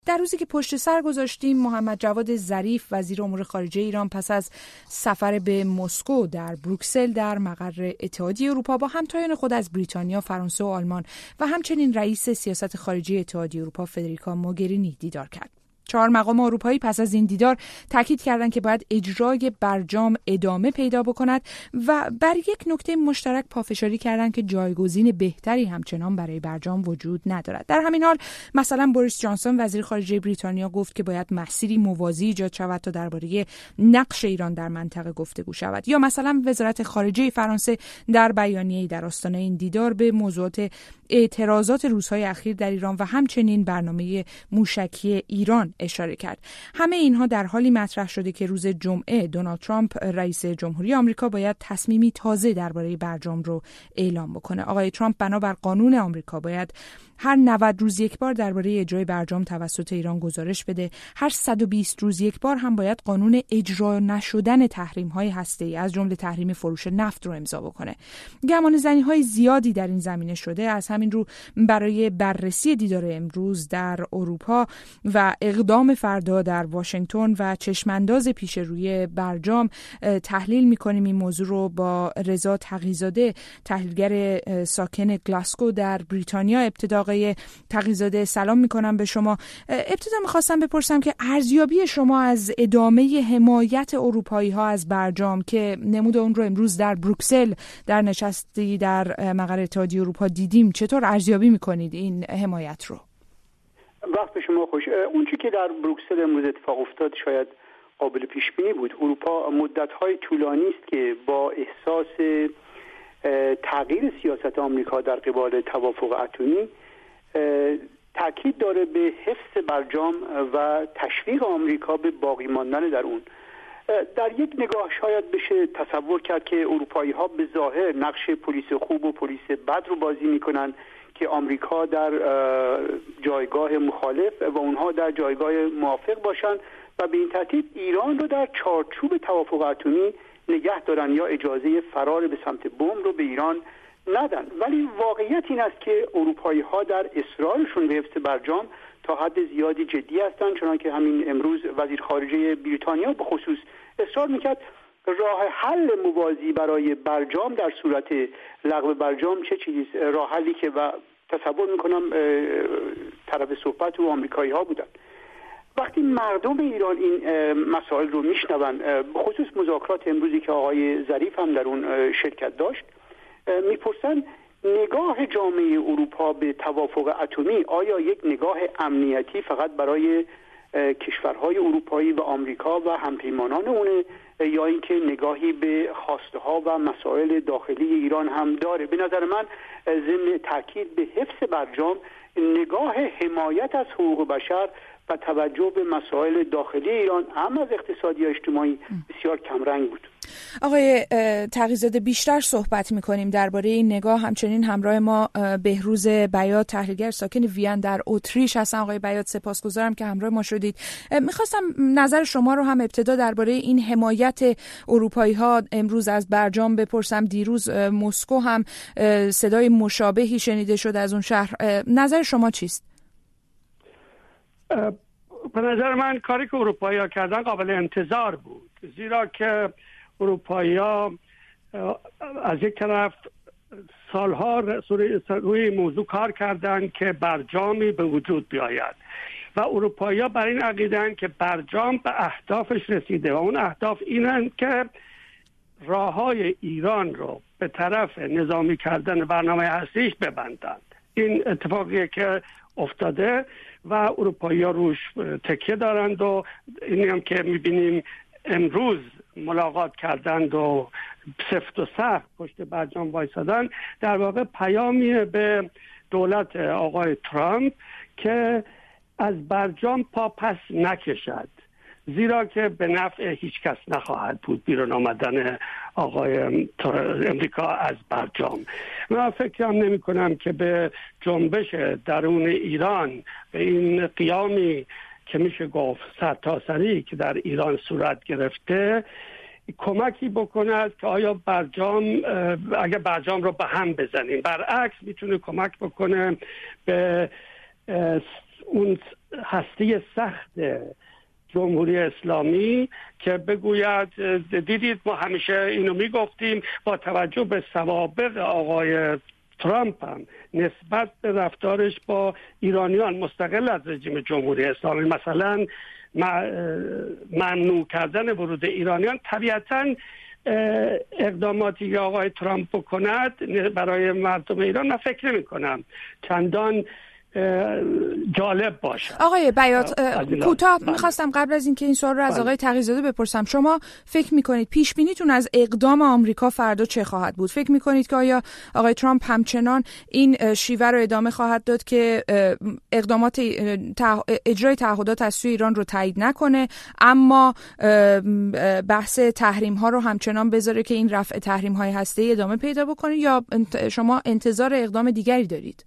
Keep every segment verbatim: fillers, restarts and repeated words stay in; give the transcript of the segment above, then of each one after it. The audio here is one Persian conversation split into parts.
در روزی که پشت سر گذاشتیم، محمد جواد ظریف وزیر امور خارجه ایران پس از سفر به مسکو در بروکسل در مقر اتحادیه اروپا با همتایان خود از بریتانیا، فرانسه و آلمان و همچنین رئیس سیاست خارجی اتحادیه اروپا فدریکا موگرینی دیدار کرد. چهار مقام اروپایی پس از این دیدار تاکید کردند که باید اجرای برجام ادامه پیدا بکند و بر یک نکته مشترک پافشاری کردند که جایگزین بهتری همچنان برای برجام وجود ندارد. در همین حال مثلا بوریس جانسون وزیر خارجه بریتانیا گفت که باید مسیری موازی ایجاد شود تا درباره نقش ایران در منطقه گفتگو شود. یا مثلا وزارت خارجه فرانسه در بیانیه‌ای در آستانه این دیدار به موضوعات اعتراضات روزهای اخیر در ایران و همچنین برنامه موشکی ایران اشاره کرد. همه اینها در حالی مطرح شده که روز جمعه دونالد ترامپ رئیس جمهوری آمریکا باید تصمیمی تازه درباره برجام رو اعلام بکنه. آقای ترامپ بنابر قانون آمریکا باید هر نود روز یک بار درباره اجرای برجام توسط ایران گزارش بده. هر صد و بیست روز یک بار هم باید قانون اجرا نشدن تحریم‌های هسته‌ای از جمله تحریم فروش نفت رو امضا بکنه. گمانه‌زنی‌های زیادی در این زمینه شده. از همین رو برای بررسی دیدار امروز در اروپا و اقدام فردا در واشنگتن و چشمانداز پیش روی برجام تحلیل می‌کنیم این موضوع رو با رضا تقی‌زاده، تحلیلگر ساکن گلاسکو در بریتانیا. ابتدا آقای تقی‌زاده سلام میکنم به شما. ابتدا میخواستم بپرسم که ارزیابی شما از ادامه حمایت اروپایی ها از برجام که نمود اون رو امروز در بروکسل در نشستی در مقر اتحادیه اروپا دیدیم، چطور ارزیابی میکنید این حمایت رو؟ وقت به شما خوش. اون چیزی که در بروکسل امروز اتفاق افتاد شاید قابل پیش بینی بود. اروپا مدت‌های طولانی است که با احساس تغییر سیاست آمریکا در قبال توافق اتمی تاکید داره به حفظ برجام و تشویق آمریکا به باقی ماندن در اون. در یک نگاه شاید بشه تصور کرد که اروپایی ها به ظاهر نقش پلیس خوب و پلیس بد رو بازی میکنن که آمریکا در جایگاه مخالف و اونها در جایگاه موافق باشن و به این ترتیب ایران رو در چارچوب توافق اتمی نگه دارن یا اجازه فرار به سمت بمب رو به ایران ندن. ولی واقعیت این است که اروپایی ها در اصرارشون به حفظ برجام تا حد زیادی جدی هستند، چنانکه همین امروز وزیر خارجه بریتانیا به خصوص اصرار میکرد راه حل موازی برای برجام در صورت لغو برجام چه چیز راه حلی که و تصور میکنم طرف صحبت و آمریکایی ها بودن. وقتی مردم ایران این مسائل رو میشنون، به خصوص مذاکرات امروزی که آقای ظریف هم در اون شرکت داشت، میپرسن نگاه جامعه اروپا به توافق اتمی آیا یک نگاه امنیتی فقط برای کشورهای اروپایی و آمریکا و همپیمانان اونه یا اینکه نگاهی به خواسته ها و مسائل داخلی ایران هم داره؟ به نظر من ضمن تاکید به حفظ برجام نگاه حمایت از حقوق بشر و توجه به مسائل داخلی ایران هم از اقتصادی و اجتماعی بسیار کمرنگ بود. آقای تقی‌زاده بیشتر صحبت می‌کنیم درباره این نگاه. همچنین همراه ما بهروز بیات، تحلیلگر ساکن وین در اتریش هستن. آقای بیات سپاسگزارم که همراه ما شدید. می‌خواستم نظر شما رو هم ابتدا درباره این حمایت اروپایی‌ها امروز از برجام بپرسم. دیروز مسکو هم صدای مشابهی شنیده شد از اون شهر. نظر شما چیست؟ به نظر من کاری که اروپایی‌ها کردن قابل انتظار بود، زیرا که اروپایی‌ها از یک طرف سالها روی موضوع کار کردند که برجامی به وجود بیاید و اروپایی‌ها بر این عقیده‌اند که برجام به اهدافش رسیده و اون اهداف اینند که راه‌های ایران رو به طرف نظامی کردن برنامه هسته‌ایش ببندند. این اتفاقیه که افتاده و اروپایی‌ها روش تکیه دارند و اینی هم که می‌بینیم امروز ملاقات کردند و سفت و سخت پشت برجام وایسادن، در واقع پیامی به دولت آقای ترامپ که از برجام پا پس نکشد، زیرا که به نفع هیچ کس نخواهد بود بیرون آمدن آقای امریکا از برجام. من فکرم نمی کنم که به جنبش درون ایران، به این قیامی که میشه گفت سرتاسری که در ایران صورت گرفته کمکی بکند که آیا برجام اگر برجام رو به هم بزنیم. برعکس میتونه کمک بکنه به اون هسته سخت جمهوری اسلامی که بگوید دیدید ما همیشه اینو میگفتیم، با توجه به سوابق آقای ترامپ هم نسبت به رفتارش با ایرانیان مستقل از رژیم جمهوری اسلامی، مثلا ممنوع کردن ورود ایرانیان، طبیعتاً اقداماتی که آقای ترامپ بکند برای مردم ایران من فکر نمی کنم چندان جالب باشه. آقای بیات کوتاه میخواستم قبل از اینکه این سوال رو از آقای تقی‌زاده بپرسم، شما فکر میکنید پیش بینیتون از اقدام آمریکا فردا چه خواهد بود؟ فکر میکنید که آیا آقای ترامپ همچنان این شیوه رو ادامه خواهد داد که اقدامات اجرای تعهدات از سوی ایران رو تایید نکنه، اما بحث تحریم ها رو همچنان بذاره که این رفع تحریم های هسته‌ای ادامه پیدا بکنه، یا شما انتظار اقدام دیگری دارید؟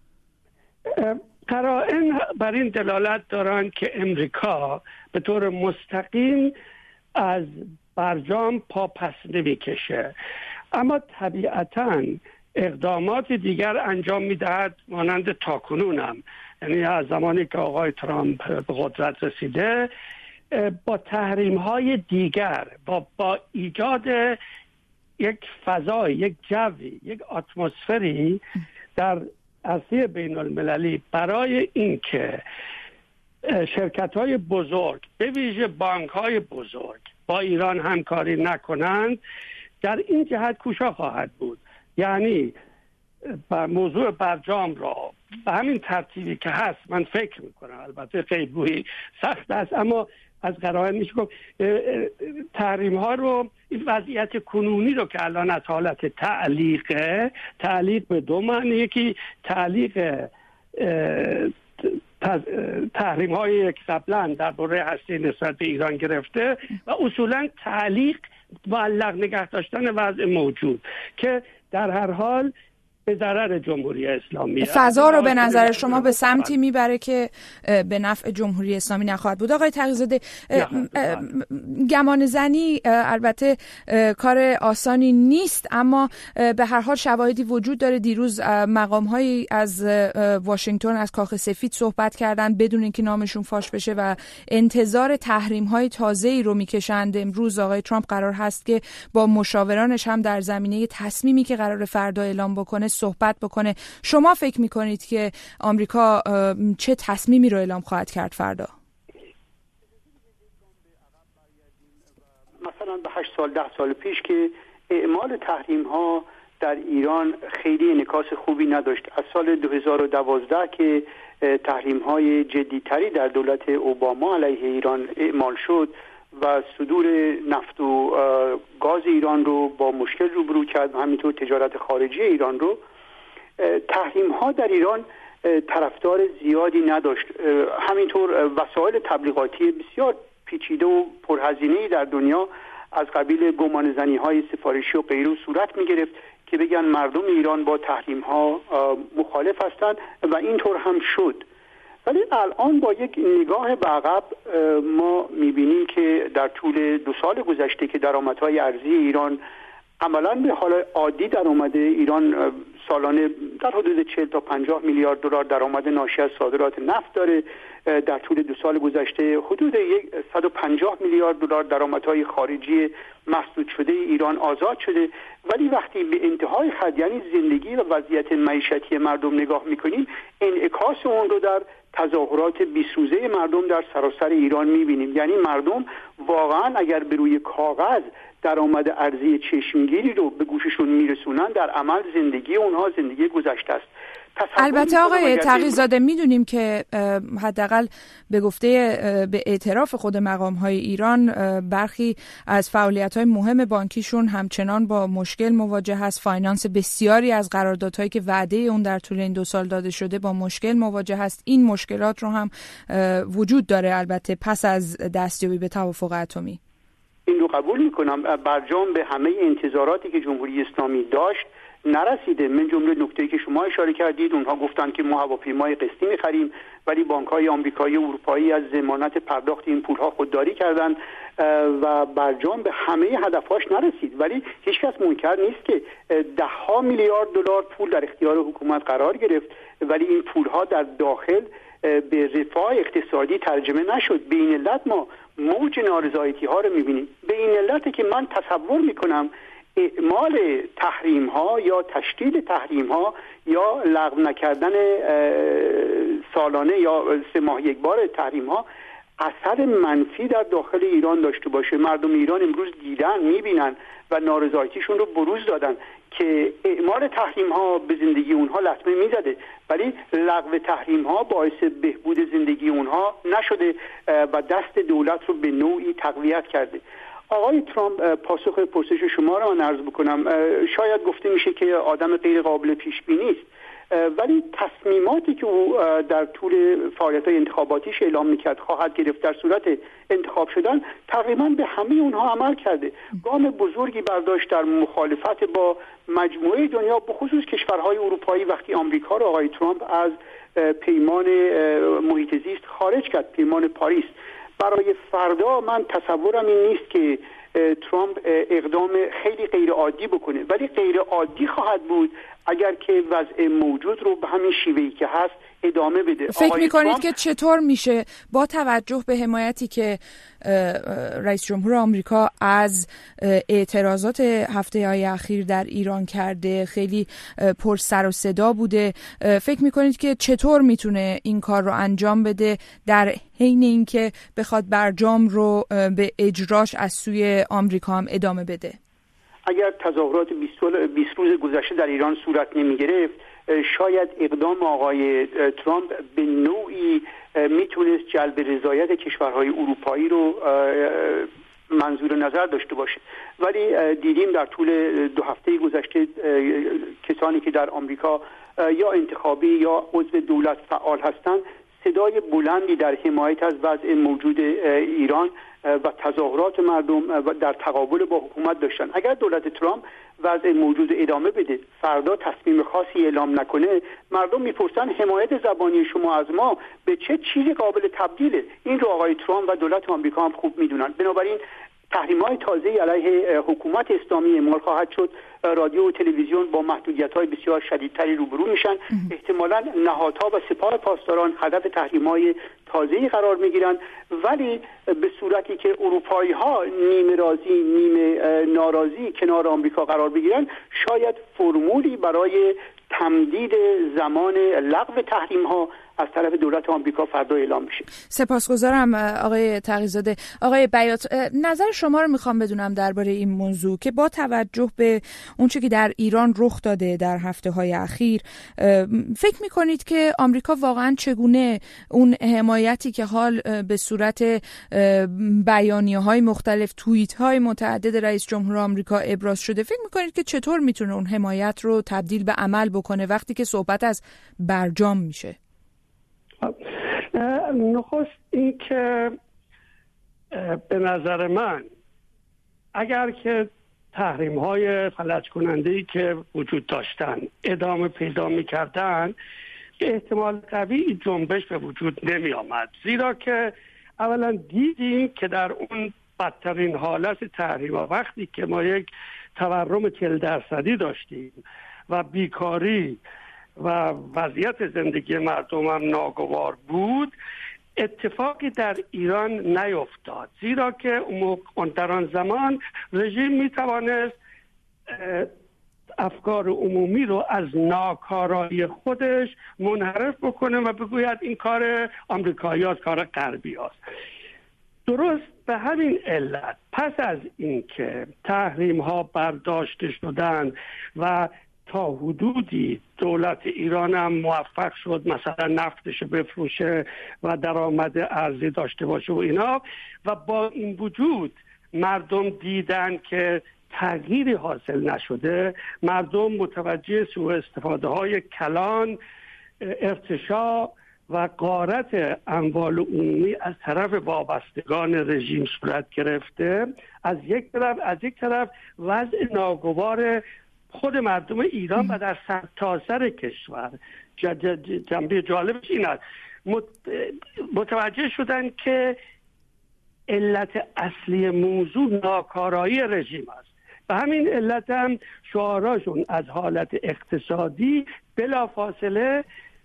قرائن بر این دلالت دارند که امریکا به طور مستقیم از برجام پا پس نمی‌کشه، اما طبیعتاً اقدامات دیگر انجام می‌دهد مانند تاکنون هم، یعنی از زمانی که آقای ترامپ به قدرت رسیده با تحریم‌های دیگر، با با ایجاد یک فضای، یک جوی، یک اتمسفری در عرصه بین المللی برای اینکه شرکت‌های بزرگ به ویژه بانک‌های بزرگ با ایران همکاری نکنند، در این جهت کوشا خواهد بود. یعنی موضوع برجام را به همین ترتیبی که هست من فکر میکنم، البته خیلی سخت است، اما از قرائن میشه گفت تحریم ها رو، این وضعیت کنونی رو که الان از حالت تعلیقه، تعلیق به دو معنی، یکی تعلیق تحریم های که قبلا در باره هسته نسبت به ایران گرفته و اصولا تعلیق معلق نگه داشتن وضع موجود که در هر حال به ضرر جمهوری اسلامی، فضا رو به نظر شما به سمتی میبره که به نفع جمهوری اسلامی نخواهد بود. آقای تقی‌زاده، گمان زنی البته کار آسانی نیست، اما به هر حال شواهدی وجود داره. دیروز مقام‌هایی از واشنگتن، از کاخ سفید صحبت کردن بدون اینکه نامشون فاش بشه و انتظار تحریم‌های تازه‌ای رو میکشند. امروز آقای ترامپ قرار هست که با مشاورانش هم در زمینه تصمیمی که قرار فردا اعلام بکنه صحبت بکنه. شما فکر میکنید که آمریکا چه تصمیمی رو اعلام خواهد کرد فردا؟ مثلا به هشت سال ده سال پیش که اعمال تحریم ها در ایران خیلی انعکاس خوبی نداشت. از سال دو هزار و دوازده که تحریم های جدی تری در دولت اوباما علیه ایران اعمال شد و صدور نفت و گاز ایران رو با مشکل روبرو کرد و همینطور تجارت خارجی ایران رو، تحریم ها در ایران طرفدار زیادی نداشت. همینطور وسایل تبلیغاتی بسیار پیچیده و پرهزینه‌ای در دنیا از قبیل گمانه‌زنی های سفارشی و غیره صورت می گرفت که بگن مردم ایران با تحریم ها مخالف هستند و اینطور هم شد. ولی الان با یک نگاه به عقب ما میبینیم که در طول دو سال گذشته که درآمدهای ارزی ایران عملاً به حال عادی در اومده، ایران سالانه در حدود چهل تا پنجاه میلیارد دلار درآمد ناشی از صادرات نفت داره. در طول دو سال گذشته حدود صد و پنجاه میلیارد دلار درآمدهای خارجی مسدود شده ایران آزاد شده. ولی وقتی به انتهای خط، یعنی زندگی و وضعیت معیشتی مردم نگاه میکنیم، انعکاس اون رو در تظاهرات بیسوزه مردم در سراسر ایران میبینیم. یعنی مردم واقعا اگر به روی کاغذ درآمد ارزی چشمگیری رو به گوششون میرسونن، در عمل زندگی اونها زندگی گذشته است. البته آقای تقی‌زاده میدونیم که حداقل به گفته به اعتراف خود مقام‌های ایران برخی از فعالیت‌های مهم بانکیشون همچنان با مشکل مواجه هست. فاینانس بسیاری از قراردادهایی که وعده اون در طول این دو سال داده شده با مشکل مواجه هست. این مشکلات رو هم وجود داره البته پس از دستیابی به توافق اتمی. این رو قبول میکنم. برجام به همه انتظاراتی که جمهوری اسلامی داشت نرسیده. من جمله نکته‌ای که شما اشاره کردید، اونها گفتن که ما هواپیمای قسطی می‌خریم، ولی بانک‌های آمریکایی و اروپایی از ضمانت پرداخت این پول‌ها خودداری کردن و برجام به همه هدفهاش نرسید. ولی هیچ کس منکر نیست که ده ها میلیارد دلار پول در اختیار حکومت قرار گرفت، ولی این پول‌ها در داخل به رفاه اقتصادی ترجمه نشد. به این علت ما موج نارضایتی ها رو میبینیم. به این علت که من تصور میکنم اعمال تحریم ها یا تشدید تحریم ها یا لغو نکردن سالانه یا سه ماه یک بار تحریم ها اثر منفی در داخل ایران داشته باشه. مردم ایران امروز دیدن، میبینن و نارضایتیشون رو بروز دادن که اعمال تحریم ها به زندگی اونها لطمه میزده، ولی لغو تحریم ها باعث بهبود زندگی اونها نشده و دست دولت رو به نوعی تقویت کرده. آقای ترامپ، پاسخ پرسش شما رو من عرض بکنم، شاید گفته میشه که آدم غیر قابل پیش بینی است، ولی تصمیماتی که او در طول فعالیت‌های انتخاباتیش اعلام میکرد خواهد گرفت در صورت انتخاب شدن، تقریبا به همه اونها عمل کرده. گام بزرگی برداشت در مخالفت با مجموعه دنیا، به خصوص کشورهای اروپایی، وقتی آمریکا رو آقای ترامپ از پیمان محیط زیست خارج کرد، پیمان پاریس. برای فردا من تصورم این نیست که ترامپ اقدام خیلی غیر عادی بکنه، ولی غیر عادی خواهد بود اگر که وضع موجود رو به همین شیوهی که هست ادامه بده. فکر میکنید که چطور میشه با توجه به حمایتی که رئیس جمهور آمریکا از اعتراضات هفته های اخیر در ایران کرده، خیلی پر سر و صدا بوده، فکر میکنید که چطور میتونه این کار رو انجام بده در حین اینکه بخواد برجام رو به اجراش از سوی آمریکا هم ادامه بده؟ اگر تظاهرات بیست روز گذشته در ایران صورت نمی گرفت، شاید اقدام آقای ترامپ به نوعی میتونست جلب رضایت کشورهای اروپایی رو منظور نظر داشته باشه، ولی دیدیم در طول دو هفته گذشته کسانی که در آمریکا یا انتخابی یا عضو دولت فعال هستند صدای بلندی در حمایت از وضع موجود ایران و تظاهرات مردم و در تقابل با حکومت داشتن. اگر دولت ترامپ وضع موجود ادامه بده، فردا تصمیم خاصی اعلام نکنه، مردم میپرسن حمایت زبانی شما از ما به چه چیزی قابل تبدیله؟ این رو آقای ترامپ و دولت آمریکا هم خوب میدونن. بنابراین تحریم‌های تازه علیه حکومت اسلامی اعمال خواهد شد. رادیو و تلویزیون با محدودیت‌های بسیار شدیدتری روبرو میشن. احتمالاً نهادها و سپاه پاسداران هدف تحریم‌های تازه‌ای قرار میگیرن، ولی به صورتی که اروپایی‌ها نیمه راضی نیمه ناراضی کنار آمریکا قرار بگیرن، شاید فرمولی برای تمدید زمان لغو تحریم‌ها از طرف دولت آمریکا فردا اعلام میشه. سپاسگزارم آقای تقی‌زاده. آقای بیات، نظر شما رو میخوام بدونم درباره این موضوع که با توجه به اون چیزی که در ایران رخ داده در هفته‌های اخیر، فکر میکنید که آمریکا واقعا چگونه اون حمایتی که حال به صورت بیانیه‌های مختلف، توییت‌های متعدد رئیس جمهور آمریکا ابراز شده، فکر میکنید که چطور میتونه اون حمایت رو تبدیل به عمل بکنه وقتی که صحبت از برجام میشه؟ نخست این که به نظر من اگر که تحریم های فلج کننده‌ای که وجود داشتن ادامه پیدا می کردن، احتمال قوی جنبش به وجود نمی آمد، زیرا که اولا دیدیم که در اون بدترین حالت تحریم ها، وقتی که ما یک تورم چهل درصدی داشتیم و بیکاری و وضعیت زندگی مردم هم ناگوار بود، اتفاقی در ایران نیفتاد، زیرا که در آن زمان رژیم می توانست افکار عمومی رو از ناکارایی خودش منحرف بکنه و بگوید این کار آمریکایی هست، کار غربی هست. درست به همین علت پس از اینکه تحریم ها برداشته شدن و تا حدودی دولت ایران هم موفق شد مثلا نفتش بفروشه و درآمد ارزی داشته باشه و اینا، و با این وجود مردم دیدن که تغییری حاصل نشده، مردم متوجه سوء استفاده های کلان، ارتشاء و غارت اموال عمومی از طرف وابستگان رژیم صورت گرفته. از یک طرف از یک طرف وضع ناگوار خود مردم ایران و در سرتاسر کشور. جنبه جالبش این است، متوجه شدن که علت اصلی موضوع ناکارایی رژیم است. به همین علت هم شعاراشون از حالت اقتصادی بلافاصله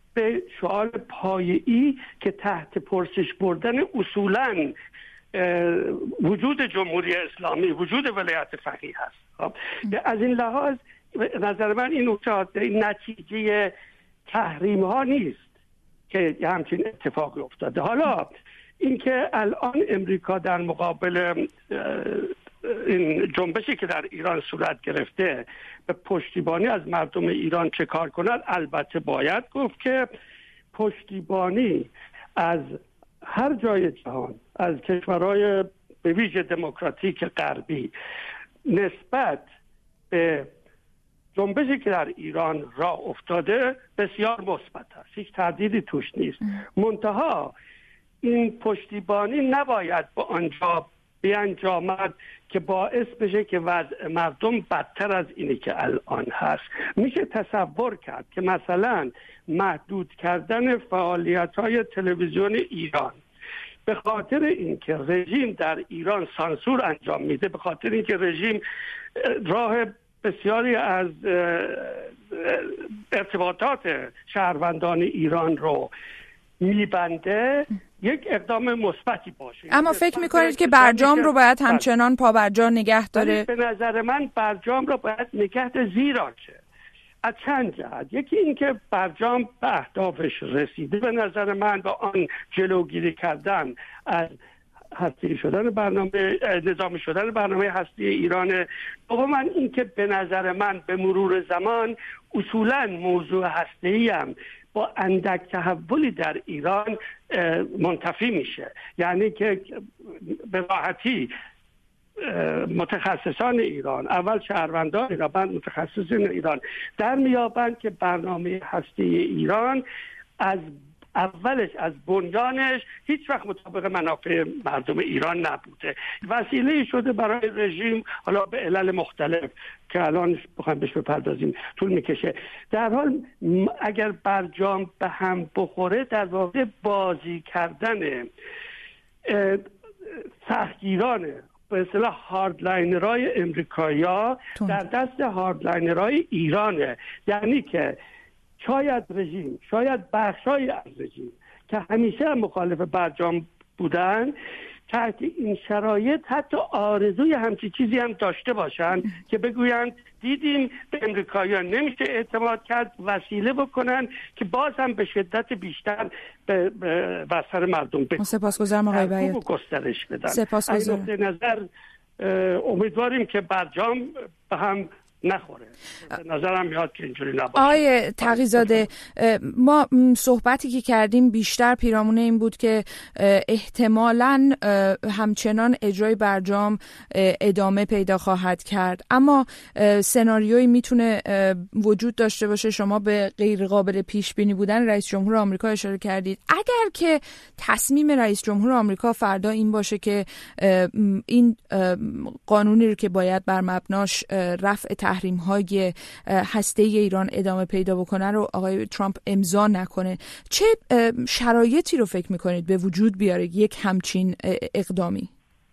به شعار پایه‌ای که تحت پرسش بردن اصولاً وجود جمهوری اسلامی، وجود ولایت فقیه هست. از این لحاظ نظر من این نتیجه تحریم ها نیست که همچین اتفاقی افتاده. حالا اینکه الان امریکا در مقابل این جنبشی که در ایران صورت گرفته به پشتیبانی از مردم ایران چه کار کند، البته باید گفت که پشتیبانی از هر جای جهان، از کشورهای به ویژه دموکراتیک غربی نسبت به جنبشی که در ایران راه افتاده بسیار مثبت است، هیچ تردیدی توش نیست. منتها این پشتیبانی نباید به آنجا بیانجامد که باعث بشه که وضع مردم بدتر از اینی که الان هست. میشه تصور کرد که مثلا محدود کردن فعالیت‌های تلویزیون ایران به خاطر اینکه رژیم در ایران سانسور انجام میده، به خاطر اینکه رژیم راه بسیاری از ارتباطات شهروندان ایران رو میبنده، یک اقدام مثبتی باشه. اما فکر میکنید که برجام رو باید همچنان پا برجا نگه داره؟ به نظر من برجام رو باید نگه داره، زیرا که از چند جهت. یکی این که برجام به اهدافش رسیده به نظر من، با آن جلوگیری کردن از هستی شدن برنامه نظامی شدن برنامه هستی ایران. دوما این که به نظر من به مرور زمان اصولا موضوع هسته‌ای هم با اندک تحولی در ایران منتفی میشه، یعنی که به راحتی متخصصان ایران، اول شهروندان ایران بعد متخصصین ایران، در میابند که برنامه هستی ایران از اولش از بنیانش هیچ وقت مطابق منافع مردم ایران نبوده، وسیله شده برای رژیم، حالا به علل مختلف که الان بخوایم بهش بپردازیم طول میکشه. در حال اگر برجام به هم بخوره، در واقع بازی کردن سختگیران به اصطلاح هاردلاینرهای امریکایی‌ها در دست هاردلاینرهای ایرانه. یعنی که شاید رژیم، شاید بخشای از رژیم که همیشه مخالف برجام بودن، تحت این شرایط حتی آرزوی همچی چیزی هم داشته باشن که بگویند دیدیم به امریکایی‌ها نمیشه اعتماد کرد، وسیله بکنن که باز هم به شدت بیشتر به بستر مردم بکنن. سپاسگزارم آقای بیات. گسترش بدن. سپاسگزارم. از نظر امیدواریم که برجام به هم نخوره. نظرم میاد که اینجوری نباشه. آقای تقی‌زاده، ما صحبتی که کردیم بیشتر پیرامون این بود که احتمالاً همچنان اجرای برجام ادامه پیدا خواهد کرد، اما سناریویی میتونه وجود داشته باشه. شما به غیر قابل پیش بینی بودن رئیس جمهور آمریکا اشاره کردید. اگر که تصمیم رئیس جمهور آمریکا فردا این باشه که این قانونی رو که باید بر مبناش رفع تحریم های هسته ایران ادامه پیدا بکنه رو آقای ترامپ امضا نکنه، چه شرایطی رو فکر میکنید به وجود بیاره یک همچین اقدامی؟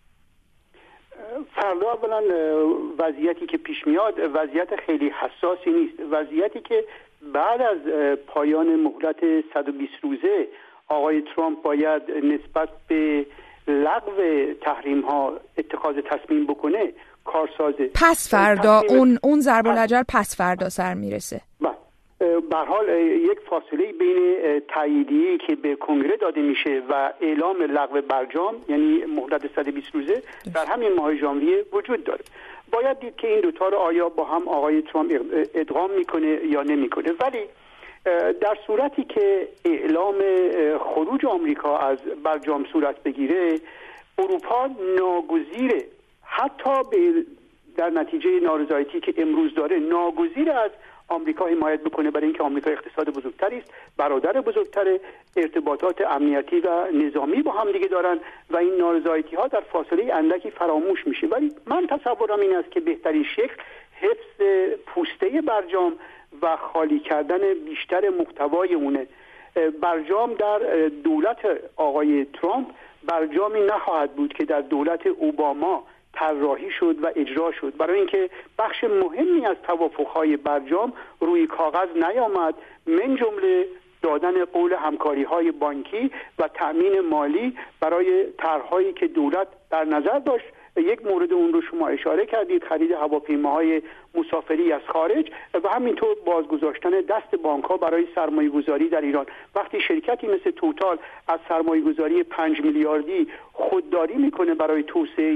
فردا اولا وضعیتی که پیش میاد وضعیت خیلی حساسی نیست، وضعیتی که بعد از پایان مهلت صد و بیست روزه آقای ترامپ باید نسبت به لغو تحریم ها اتخاذ تصمیم بکنه کارسازه. پس فردا اون اون ضرب الحجر پس فردا سر میرسه. به هر حال یک فاصله بین تاییدیه‌ای که به کنگره داده میشه و اعلام لغو برجام، یعنی مهلت صد و بیست روزه، در همین ماه ژانویه وجود داره. باید دید که این دوتا رو آیا با هم آقای ترامپ ادغام میکنه یا نمیکنه. ولی در صورتی که اعلام خروج آمریکا از برجام صورت بگیره، اروپا ناگزیره، حتی به در نتیجه نارضایتی که امروز داره، ناگزیر از آمریکا حمایت بکنه، برای اینکه آمریکا اقتصاد بزرگتری است، برادر بزرگتر، ارتباطات امنیتی و نظامی با هم دیگه دارن و این نارضایتی ها در فاصله اندکی فراموش میشه. ولی من تصورم این است که بهترین شکل حفظ پوسته برجام و خالی کردن بیشتر محتوای اونه. برجام در دولت آقای ترامپ برجامی نخواهد بود که در دولت اوباما طراحی شد و اجرا شد، برای اینکه بخش مهمی از توافق‌های برجام روی کاغذ نیامد، من جمله دادن قول همکاری‌های بانکی و تأمین مالی برای طرح‌هایی که دولت در نظر داشت. یک مورد اون رو شما اشاره کردید، خرید هواپیماهای مسافری از خارج و همینطور بازگذاشتن دست بانک‌ها برای سرمایه‌گذاری در ایران. وقتی شرکتی مثل توتال از سرمایه‌گذاری پنج میلیاردی خودداری میکنه برای توسعه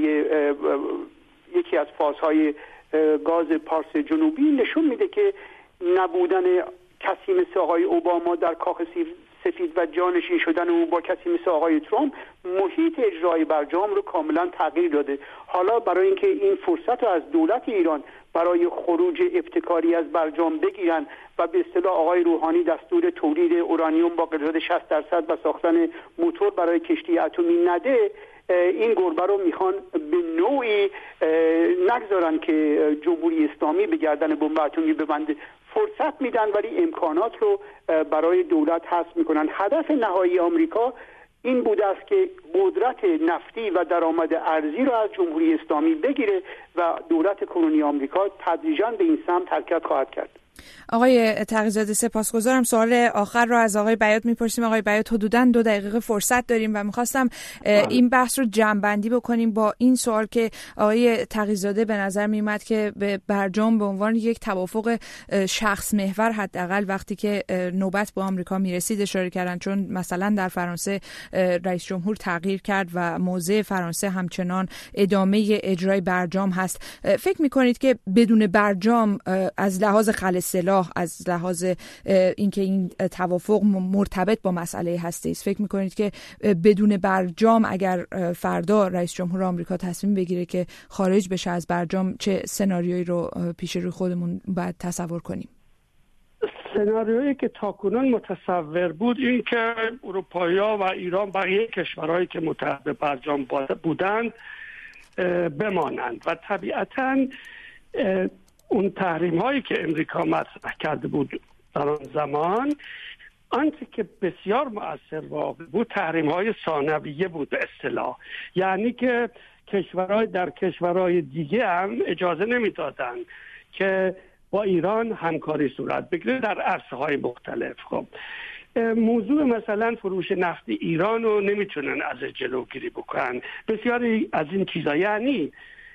یکی از فازهای گاز پارس جنوبی، نشون میده که نبودن کسی مثل آقای اوباما در کاخ سفید و جانشین شدن او با کسی مثل آقای ترامپ محیط اجرای برجام رو کاملا تغییر داده. حالا برای اینکه این فرصت رو از دولت ایران برای خروج ابتکاری از برجام بگیرن و به اصطلاح آقای روحانی دستور تولید اورانیوم با غلظت شصت درصد و ساختن موتور برای کشتی اتمی نده، این گربه رو میخوان به نوعی نگذارن که جمهوری اسلامی به گردن بمب اتمی ببنده. فرصت میدن ولی امکانات رو برای دولت حذف میکنن. هدف نهایی آمریکا این بوده است که قدرت نفتی و درآمد ارزی رو از جمهوری اسلامی بگیره و دولت کنونی آمریکا تدریجاً به این سمت حرکت خواهد کرد. آقای تقی‌زاده سپاسگزارم. سوال آخر رو از آقای بیات میپرسیم. آقای بیات حدوداً دو دقیقه فرصت داریم و میخواستم این بحث رو جمع‌بندی بکنیم با این سوال که آقای تقی‌زاده به نظر میومد که به برجام به عنوان یک توافق شخص محور حداقل وقتی که نوبت به آمریکا میرسید اشاره کردن، چون مثلا در فرانسه رئیس جمهور تغییر کرد و موضع فرانسه همچنان ادامه اجرای برجام هست. فکر میکنید که بدون برجام از لحاظ خل سلاح، از لحاظ اینکه این توافق مرتبط با مسئله هسته است، فکر میکنید که بدون برجام اگر فردا رئیس جمهور آمریکا تصمیم بگیره که خارج بشه از برجام، چه سناریویی رو پیش روی خودمون باید تصور کنیم؟ سناریویی که تاکنون متصور بود این که اروپایی‌ها و ایران بقیه کشورهایی که متحد به برجام بودند بمانند و طبیعتاً اون تحریم هایی که امریکا مطرح کرده بود در آن زمان، آنچه که بسیار مؤثر واقع بود تحریم های ثانویه بود به اصطلاح، یعنی که کشورهای در کشورهای دیگه هم اجازه نمیدادن که با ایران همکاری صورت بگیره در عرصه های مختلف. خب موضوع مثلا فروش نفت ایران رو نمیتونن از جلوگیری بکنن، بسیاری از این چیزا. یعنی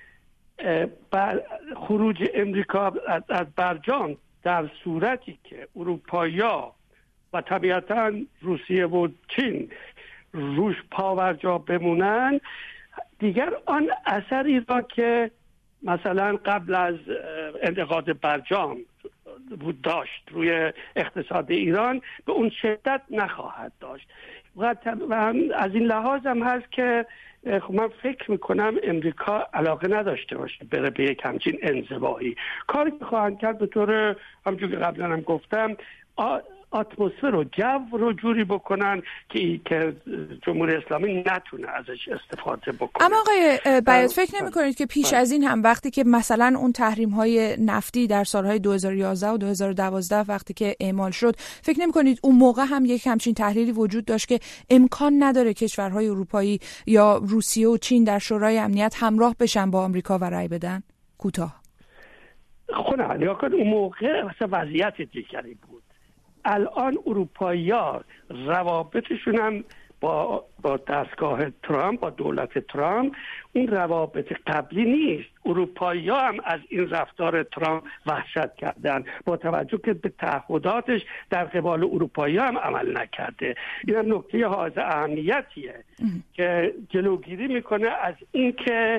بر خروج امریکا از برجام در صورتی که اروپایی‌ها و طبیعتاً روسیه و چین روش پاورجا بمونن، دیگر آن اثری را که مثلا قبل از انعقاد برجام بود داشت روی اقتصاد ایران به اون شدت نخواهد داشت. و از این لحاظ هم هست که خب من فکر میکنم امریکا علاقه نداشته باشه بره به یک همچین انزوایی. کاری که خواهند کرد به طور همونجور که قبلا هم گفتم اتمسفر و جو رو جوری بکنن که که جمهوری اسلامی نتونه ازش استفاده بکنه. اما آقای بیات فکر نمی کنید که پیش از این هم وقتی که مثلا اون تحریم های نفتی در سالهای دو هزار و یازده و دو هزار و دوازده وقتی که اعمال شد، فکر نمی کنید اون موقع هم یک همچین تحلیلی وجود داشت که امکان نداره کشورهای اروپایی یا روسیه و چین در شورای امنیت همراه بشن با آمریکا و رای بدن؟ کوتاه. خب نه، اون موقع مثلا وضعیت دیگری بود. الان اروپایی‌ها روابطشون هم با با دستگاه ترامپ، با دولت ترامپ اون روابط قبلی نیست. اروپایی‌ها هم از این رفتار ترامپ وحشت کردن با توجه که به تعهداتش در قبال اروپایی‌ها هم عمل نکرده. این هم نکته حائز اهمیتیه که جلوگیری میکنه از این که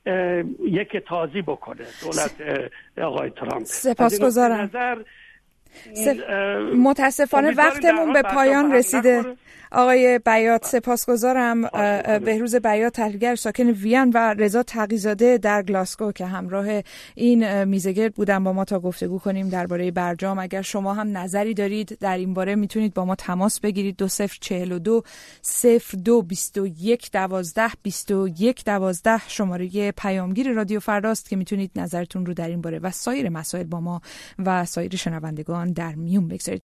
یک تازی بکنه دولت آقای ترامپ. سپاسگزارم. سف... متاسفانه وقتمون به پایان رسیده. آقای بیات سپاسگزارم. بهروز بیات تحلیلگر ساکن وین و رضا تقی‌زاده در گلاسگو که همراه این میزگرد بودن با ما تا گفتگو کنیم درباره برجام. اگر شما هم نظری دارید در این باره میتونید با ما تماس بگیرید. دو صفر چهل و دو صفر دو بیست و یک دوازده بیست و یک دوازده شماره پیامگیر رادیو فرداست که میتونید نظرتون رو در این باره و سایر مسائل با ما و سایر شنوندگان در میون بگذارید.